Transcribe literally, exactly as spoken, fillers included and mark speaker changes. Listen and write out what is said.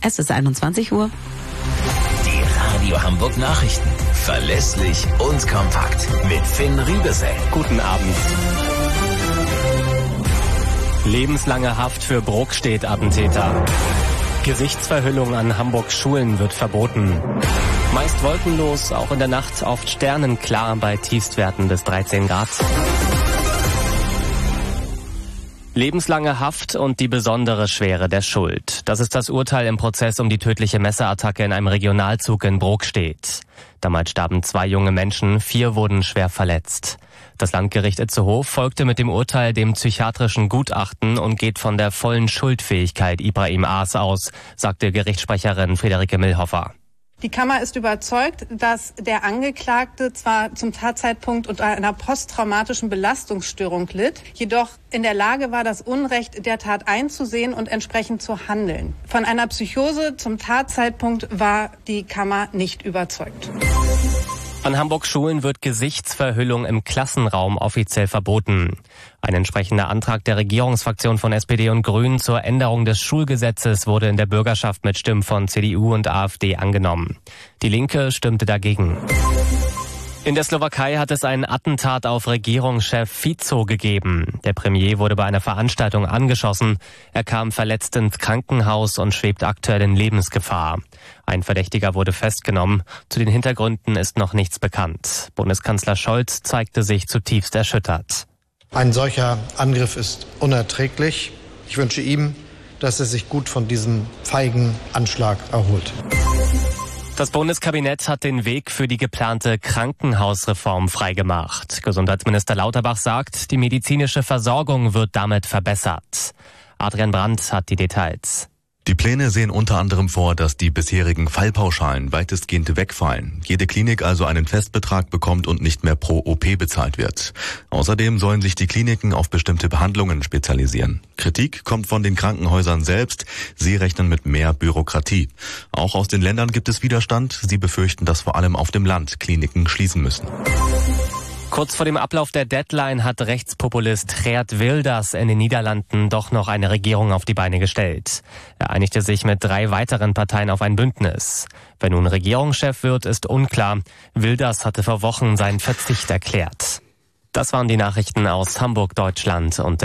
Speaker 1: Es ist einundzwanzig Uhr.
Speaker 2: Die Radio Hamburg Nachrichten. Verlässlich und kompakt. Mit Finn Riebesell.
Speaker 3: Guten Abend. Lebenslange Haft für Brokstedt-Attentäter. Gesichtsverhüllung an Hamburgs Schulen wird verboten. Meist wolkenlos, auch in der Nacht oft sternenklar bei Tiefstwerten bis dreizehn Grad. Lebenslange Haft und die besondere Schwere der Schuld. Das ist das Urteil im Prozess um die tödliche Messerattacke in einem Regionalzug in Brokstedt. Damals starben zwei junge Menschen, vier wurden schwer verletzt. Das Landgericht Itzehoe folgte mit dem Urteil dem psychiatrischen Gutachten und geht von der vollen Schuldfähigkeit Ibrahim A.'s aus, sagte Gerichtssprecherin Friederike Millhofer.
Speaker 4: Die Kammer ist überzeugt, dass der Angeklagte zwar zum Tatzeitpunkt unter einer posttraumatischen Belastungsstörung litt, jedoch in der Lage war, das Unrecht der Tat einzusehen und entsprechend zu handeln. Von einer Psychose zum Tatzeitpunkt war die Kammer nicht überzeugt.
Speaker 3: An Hamburgs Schulen wird Gesichtsverhüllung im Klassenraum offiziell verboten. Ein entsprechender Antrag der Regierungsfraktion von S P D und Grünen zur Änderung des Schulgesetzes wurde in der Bürgerschaft mit Stimmen von C D U und AfD angenommen. Die Linke stimmte dagegen. In der Slowakei hat es einen Attentat auf Regierungschef Fico gegeben. Der Premier wurde bei einer Veranstaltung angeschossen. Er kam verletzt ins Krankenhaus und schwebt aktuell in Lebensgefahr. Ein Verdächtiger wurde festgenommen. Zu den Hintergründen ist noch nichts bekannt. Bundeskanzler Scholz zeigte sich zutiefst erschüttert.
Speaker 5: Ein solcher Angriff ist unerträglich. Ich wünsche ihm, dass er sich gut von diesem feigen Anschlag erholt.
Speaker 3: Das Bundeskabinett hat den Weg für die geplante Krankenhausreform freigemacht. Gesundheitsminister Lauterbach sagt, die medizinische Versorgung wird damit verbessert. Adrian Brandt hat die Details.
Speaker 6: Die Pläne sehen unter anderem vor, dass die bisherigen Fallpauschalen weitestgehend wegfallen. Jede Klinik also einen Festbetrag bekommt und nicht mehr pro O P bezahlt wird. Außerdem sollen sich die Kliniken auf bestimmte Behandlungen spezialisieren. Kritik kommt von den Krankenhäusern selbst. Sie rechnen mit mehr Bürokratie. Auch aus den Ländern gibt es Widerstand. Sie befürchten, dass vor allem auf dem Land Kliniken schließen müssen.
Speaker 3: Kurz vor dem Ablauf der Deadline hat Rechtspopulist Geert Wilders in den Niederlanden doch noch eine Regierung auf die Beine gestellt. Er einigte sich mit drei weiteren Parteien auf ein Bündnis. Wer nun Regierungschef wird, ist unklar. Wilders hatte vor Wochen seinen Verzicht erklärt. Das waren die Nachrichten aus Hamburg, Deutschland und